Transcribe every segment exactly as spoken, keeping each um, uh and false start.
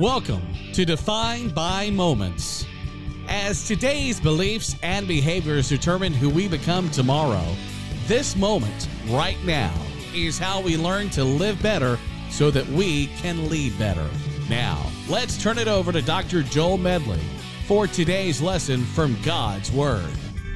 Welcome to Defined by Moments. As today's beliefs and behaviors determine who we become tomorrow, this moment right now is how we learn to live better so that we can lead better. Now, let's turn it over to Doctor Joel Medley for today's lesson from God's Word.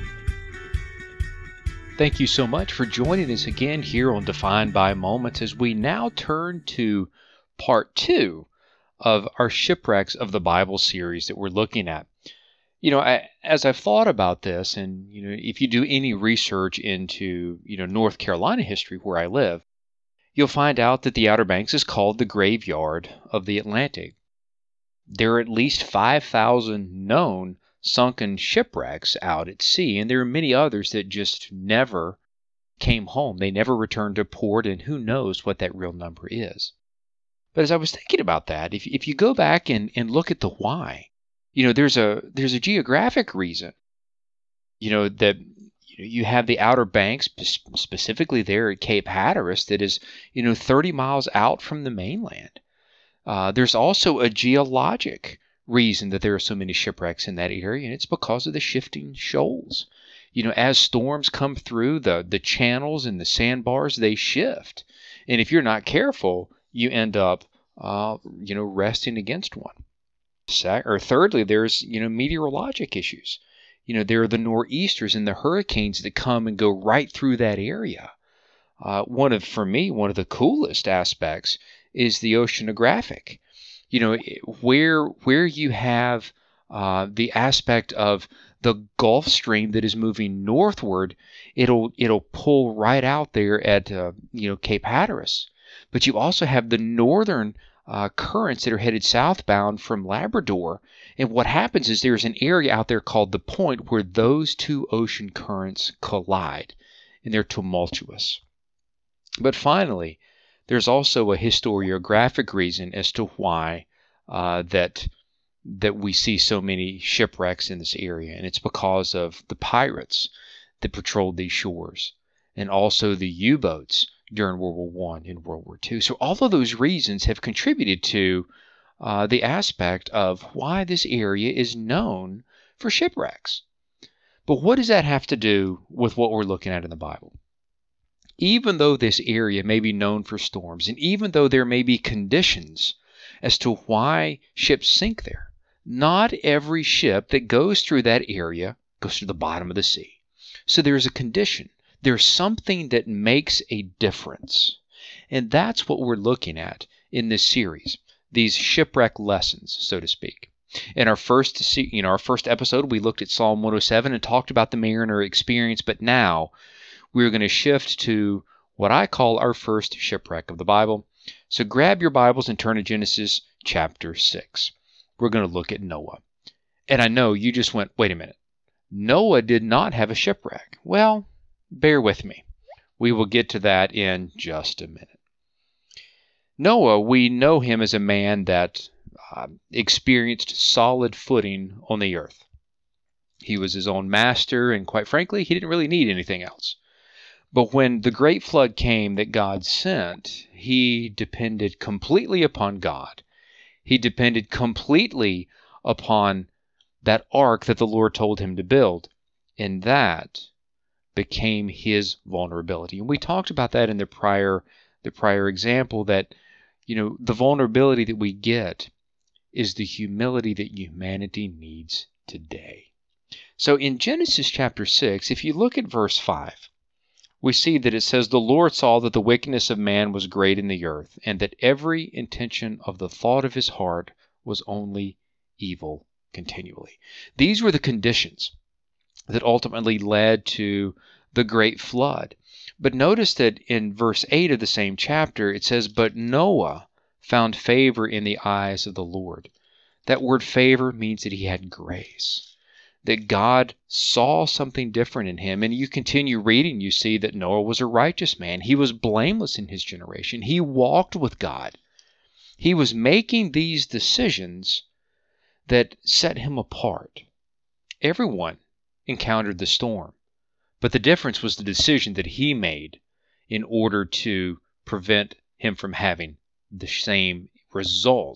Thank you so much for joining us again here on Defined by Moments as we now turn to part two of our Shipwrecks of the Bible series that we're looking at. You know, I, as I've thought about this, and, you know, if you do any research into, you know, North Carolina history where I live, you'll find out that the Outer Banks is called the graveyard of the Atlantic. There are at least five thousand known sunken shipwrecks out at sea, and there are many others that just never came home. They never returned to port, and who knows what that real number is. But as I was thinking about that, if if you go back and, and look at the why, you know, there's a there's a geographic reason. You know, that you, know, you have the Outer Banks, specifically there at Cape Hatteras, that is, you know, thirty miles out from the mainland. Uh, there's also a geologic reason that there are so many shipwrecks in that area, and it's because of the shifting shoals. You know, as storms come through, the the channels and the sandbars, they shift. And if you're not careful, you end up, uh, you know, resting against one. Or thirdly, there's, you know, meteorologic issues. You know, there are the nor'easters and the hurricanes that come and go right through that area. Uh, one of, for me, one of the coolest aspects is the oceanographic. You know, where where you have uh, the aspect of the Gulf Stream that is moving northward, it'll it'll pull right out there at uh, you know, Cape Hatteras. But you also have the northern uh, currents that are headed southbound from Labrador. And what happens is there's an area out there called the Point where those two ocean currents collide, and they're tumultuous. But finally, there's also a historiographic reason as to why uh, that that we see so many shipwrecks in this area, and it's because of the pirates that patrolled these shores, and also the U-boats during World War One and World War Two. So all of those reasons have contributed to uh, the aspect of why this area is known for shipwrecks. But what does that have to do with what we're looking at in the Bible? Even though this area may be known for storms, and even though there may be conditions as to why ships sink there, not every ship that goes through that area goes to the bottom of the sea. So there's a condition. There's something that makes a difference. And that's what we're looking at in this series, these shipwreck lessons, so to speak. In our first, you know, our first episode, we looked at Psalm one oh seven and talked about the mariner experience, but now we're going to shift to what I call our first shipwreck of the Bible. So grab your Bibles and turn to Genesis chapter six. We're going to look at Noah. And I know you just went, wait a minute. Noah did not have a shipwreck. Well, bear with me. We will get to that in just a minute. Noah, we know him as a man that uh, experienced solid footing on the earth. He was his own master, and quite frankly, he didn't really need anything else. But when the great flood came that God sent, he depended completely upon God. He depended completely upon that ark that the Lord told him to build. And that became his vulnerability. And we talked about that in the prior the prior example, that, you know, the vulnerability that we get is the humility that humanity needs today. So in Genesis chapter six, if you look at verse five, we see that it says, "The Lord saw that the wickedness of man was great in the earth, and that every intention of the thought of his heart was only evil continually." These were the conditions that ultimately led to the great flood. But notice that in verse eight of the same chapter, it says, "But Noah found favor in the eyes of the Lord." That word favor means that he had grace, that God saw something different in him. And you continue reading, you see that Noah was a righteous man. He was blameless in his generation. He walked with God. He was making these decisions that set him apart. Everyone encountered the storm, but the difference was the decision that he made in order to prevent him from having the same result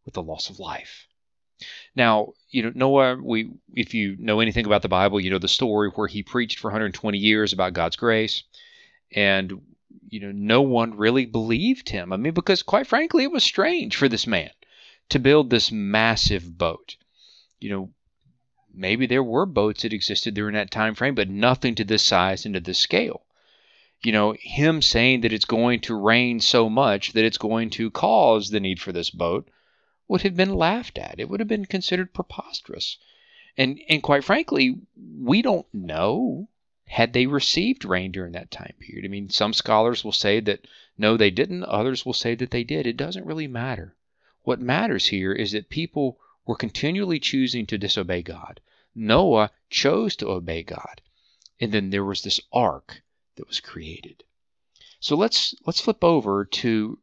with the loss of life. Now, you know, Noah, we, if you know anything about the Bible, you know the story where he preached for one hundred twenty years about God's grace, and, you know, no one really believed him. I mean, because quite frankly, it was strange for this man to build this massive boat. You know, maybe there were boats that existed during that time frame, but nothing to this size and to this scale. You know, him saying that it's going to rain so much that it's going to cause the need for this boat would have been laughed at. It would have been considered preposterous. And and quite frankly, we don't know had they received rain during that time period. I mean, some scholars will say that no, they didn't. Others will say that they did. It doesn't really matter. What matters here is that people were continually choosing to disobey God. Noah chose to obey God. And then there was this ark that was created. So let's let's flip over to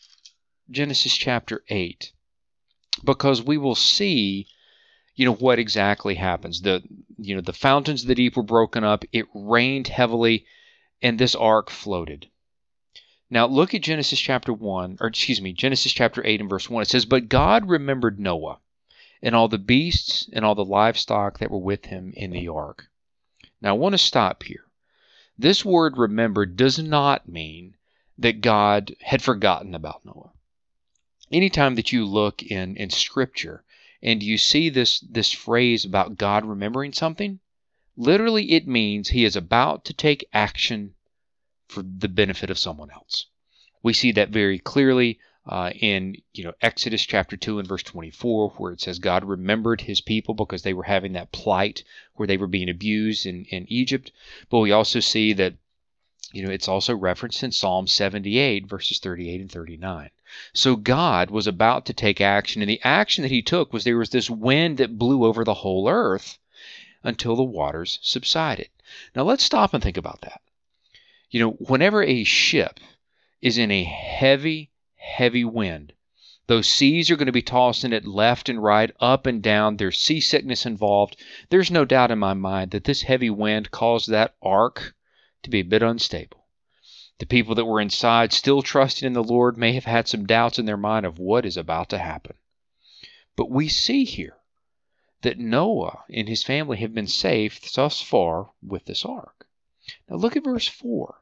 Genesis chapter eight, because we will see, you know, what exactly happens. The you know the fountains of the deep were broken up. It rained heavily, and this ark floated. Now look at Genesis chapter one, or excuse me, Genesis chapter eight and verse one. It says, "But God remembered Noah, and all the beasts and all the livestock that were with him in the ark." Now I want to stop here. This word "remembered" does not mean that God had forgotten about Noah. Anytime that you look in, in Scripture and you see this, this phrase about God remembering something, literally it means he is about to take action for the benefit of someone else. We see that very clearly uh, in you know Exodus chapter two and verse twenty-four, where it says God remembered his people because they were having that plight where they were being abused in, in Egypt. But we also see that you know it's also referenced in Psalm seventy-eight, verses thirty-eight and thirty-nine. So God was about to take action, and the action that he took was there was this wind that blew over the whole earth until the waters subsided. Now let's stop and think about that. You know, whenever a ship is in a heavy, heavy wind, those seas are going to be tossing it left and right, up and down. There's seasickness involved. There's no doubt in my mind that this heavy wind caused that ark to be a bit unstable. The people that were inside, still trusting in the Lord, may have had some doubts in their mind of what is about to happen. But we see here that Noah and his family have been safe thus far with this ark. Now look at verse four.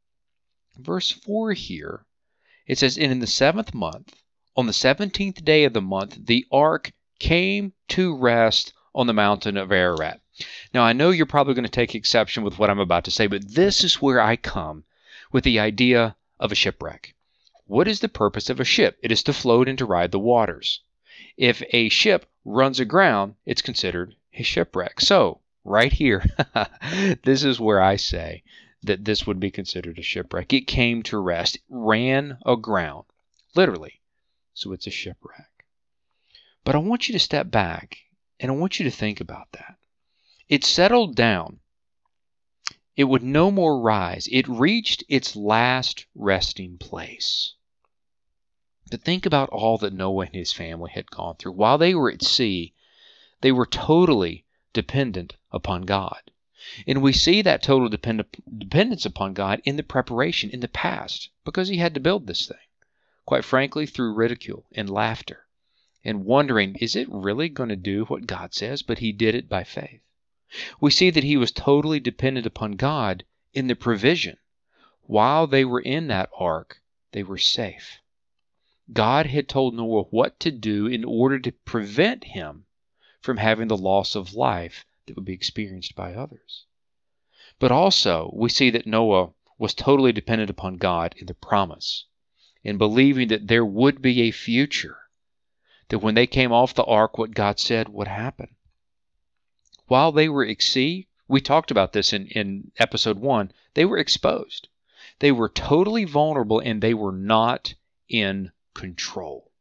Verse four here, it says, "And in the seventh month, on the seventeenth day of the month, the ark came to rest on the mountain of Ararat." Now I know you're probably going to take exception with what I'm about to say, but this is where I come with the idea of a shipwreck. What is the purpose of a ship? It is to float and to ride the waters. If a ship runs aground, it's considered a shipwreck. So, right here, this is where I say that this would be considered a shipwreck. It came to rest, it ran aground, literally. So it's a shipwreck. But I want you to step back, and I want you to think about that. It settled down. It would no more rise. It reached its last resting place. But think about all that Noah and his family had gone through. While they were at sea, they were totally dependent upon God. And we see that total depend- dependence upon God in the preparation, in the past, because he had to build this thing, quite frankly, through ridicule and laughter, and wondering, is it really going to do what God says? But he did it by faith. We see that he was totally dependent upon God in the provision. While they were in that ark, they were safe. God had told Noah what to do in order to prevent him from having the loss of life that would be experienced by others. But also, we see that Noah was totally dependent upon God in the promise, in believing that there would be a future, that when they came off the ark, what God said would happen. While they were at sea, we talked about this in, in episode one, they were exposed. They were totally vulnerable, and they were not in control.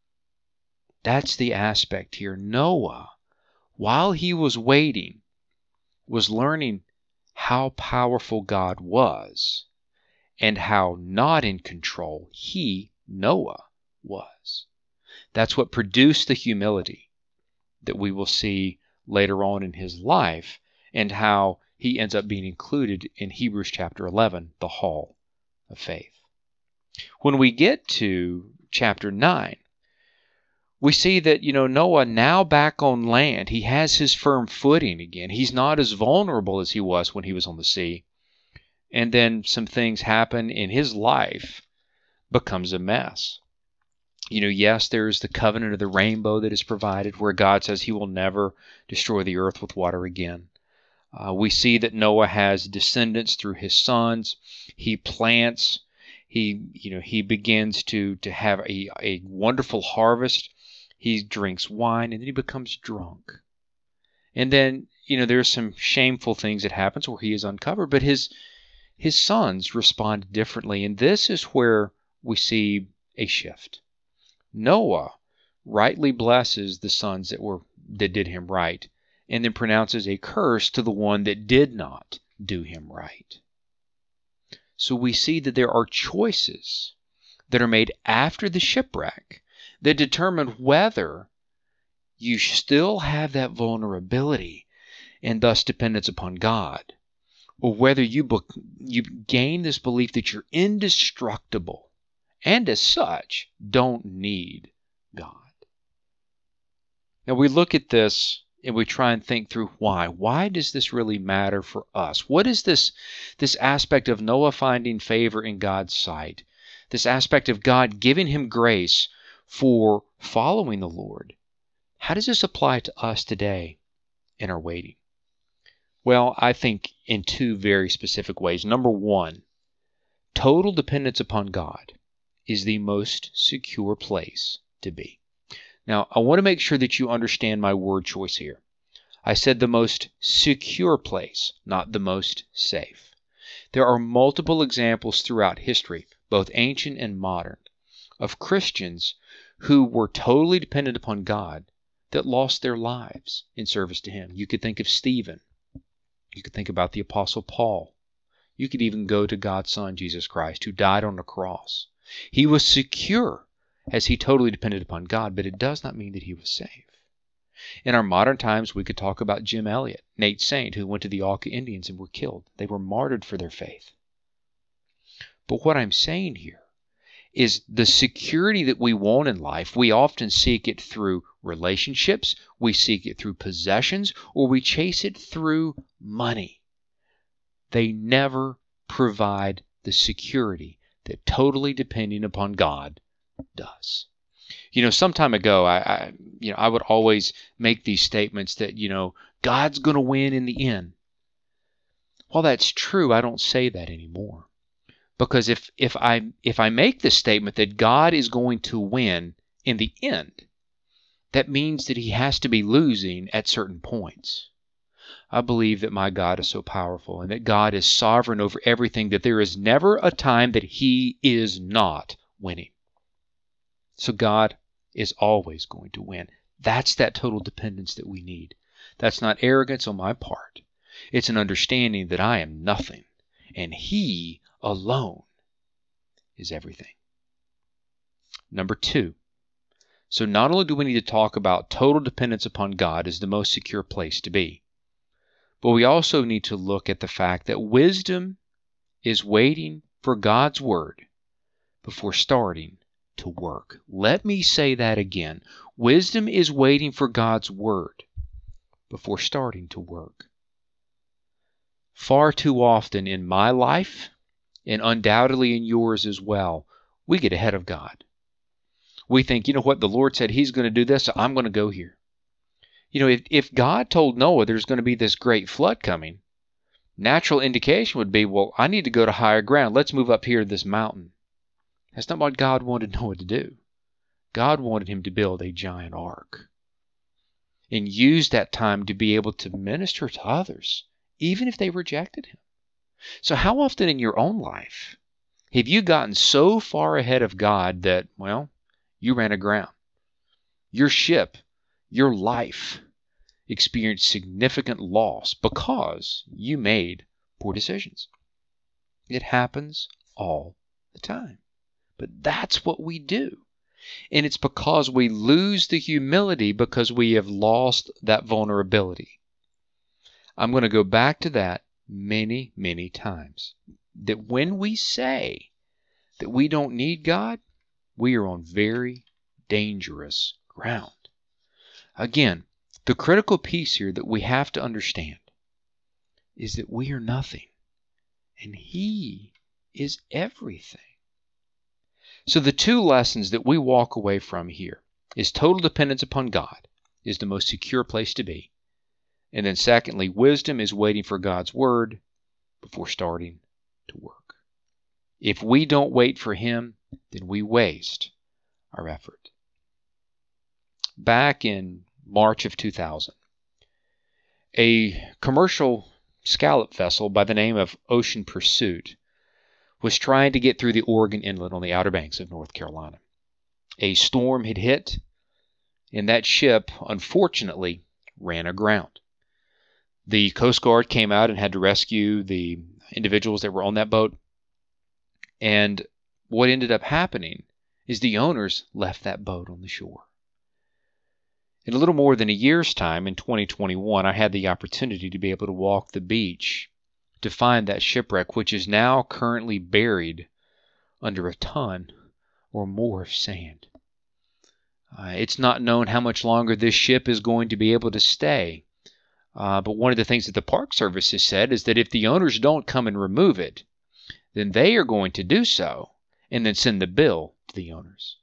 That's the aspect here. Noah, while he was waiting, was learning how powerful God was and how not in control he, Noah, was. That's what produced the humility that we will see later on in his life, and how he ends up being included in Hebrews chapter eleven, the hall of faith. When we get to chapter nine, We see that, you know, Noah now back on land, he has his firm footing again. He's not as vulnerable as he was when he was on the sea. And then some things happen in his life, becomes a mess. You know, yes, there's the covenant of the rainbow that is provided where God says he will never destroy the earth with water again. Uh, we see that Noah has descendants through his sons. He plants. He, you know, he begins to, to have a, a wonderful harvest. He drinks wine and then he becomes drunk. And then, you know, there's some shameful things that happens where he is uncovered, but his his sons respond differently. And this is where we see a shift. Noah rightly blesses the sons that were that did him right, and then pronounces a curse to the one that did not do him right. So we see that there are choices that are made after the shipwreck that determine whether you still have that vulnerability and thus dependence upon God, or whether you, be, you gain this belief that you're indestructible and as such don't need God. Now we look at this and we try and think through why. Why does this really matter for us? What is this, this aspect of Noah finding favor in God's sight? This aspect of God giving him grace for following the Lord. How does this apply to us today in our waiting? Well, I think in two very specific ways. Number one, total dependence upon God is the most secure place to be. Now, I want to make sure that you understand my word choice here. I said the most secure place, not the most safe. There are multiple examples throughout history, both ancient and modern, of Christians who were totally dependent upon God that lost their lives in service to him. You could think of Stephen. You could think about the Apostle Paul. You could even go to God's Son, Jesus Christ, who died on the cross. He was secure as he totally depended upon God, but it does not mean that he was safe. In our modern times, we could talk about Jim Elliot, Nate Saint, who went to the Auca Indians and were killed. They were martyred for their faith. But what I'm saying here is the security that we want in life, we often seek it through relationships, we seek it through possessions, or we chase it through money. They never provide the security that totally depending upon God does. You know, some time ago, I, I you know, I would always make these statements that, you know, God's going to win in the end. While that's true, I don't say that anymore. Because if, if I if I make the statement that God is going to win in the end, that means that he has to be losing at certain points. I believe that my God is so powerful and that God is sovereign over everything that there is never a time that he is not winning. So God is always going to win. That's that total dependence that we need. That's not arrogance on my part. It's an understanding that I am nothing and he alone is everything. Number two. So not only do we need to talk about total dependence upon God as the most secure place to be, but we also need to look at the fact that wisdom is waiting for God's word before starting to work. Let me say that again. Wisdom is waiting for God's word before starting to work. Far too often in my life, and undoubtedly in yours as well, we get ahead of God. We think, you know what, the Lord said he's going to do this, so I'm going to go here. You know, if, if God told Noah there's going to be this great flood coming, natural indication would be, well, I need to go to higher ground. Let's move up here to this mountain. That's not what God wanted Noah to do. God wanted him to build a giant ark and use that time to be able to minister to others, even if they rejected him. So how often in your own life have you gotten so far ahead of God that, well, you ran aground? Your ship, your life experienced significant loss because you made poor decisions. It happens all the time. But that's what we do. And it's because we lose the humility because we have lost that vulnerability. I'm going to go back to that many, many times. That when we say that we don't need God, we are on very dangerous ground. Again, the critical piece here that we have to understand is that we are nothing and He is everything. So the two lessons that we walk away from here is total dependence upon God is the most secure place to be. And then secondly, wisdom is waiting for God's word before starting to work. If we don't wait for Him, then we waste our effort. Back in March of two thousand, a commercial scallop vessel by the name of Ocean Pursuit was trying to get through the Oregon Inlet on the Outer Banks of North Carolina. A storm had hit, and that ship, unfortunately, ran aground. The Coast Guard came out and had to rescue the individuals that were on that boat. And what ended up happening is the owners left that boat on the shore. In a little more than a year's time, in twenty twenty-one, I had the opportunity to be able to walk the beach to find that shipwreck, which is now currently buried under a ton or more of sand. Uh, it's not known how much longer this ship is going to be able to stay. Uh, but one of the things that the Park Service has said is that if the owners don't come and remove it, then they are going to do so and then send the bill to the owners.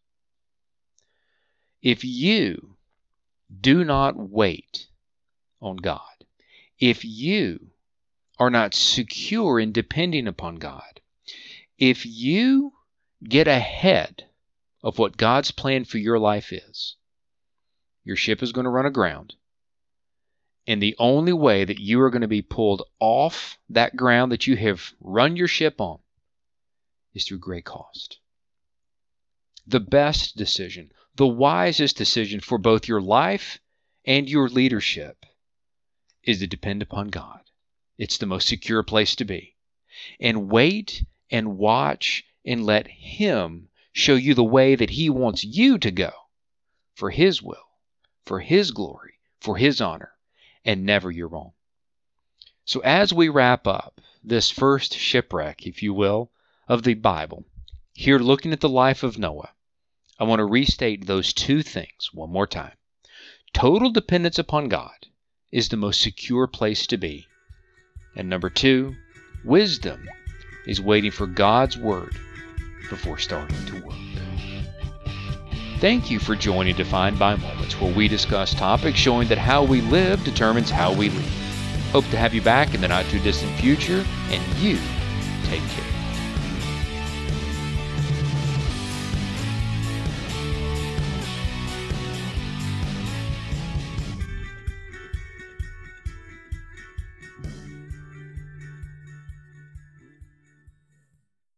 If you do not wait on God, if you are not secure in depending upon God, if you get ahead of what God's plan for your life is, your ship is going to run aground. And the only way that you are going to be pulled off that ground that you have run your ship on is through great cost. The best decision, the wisest decision for both your life and your leadership is to depend upon God. It's the most secure place to be. And wait and watch and let Him show you the way that He wants you to go for His will, for His glory, for His honor, and never your own. So as we wrap up this first shipwreck, if you will, of the Bible, here looking at the life of Noah, I want to restate those two things one more time. Total dependence upon God is the most secure place to be. And number two, wisdom is waiting for God's word before starting to work. Thank you for joining Defined by Moments, where we discuss topics showing that how we live determines how we lead. Hope to have you back in the not too distant future, and you take care.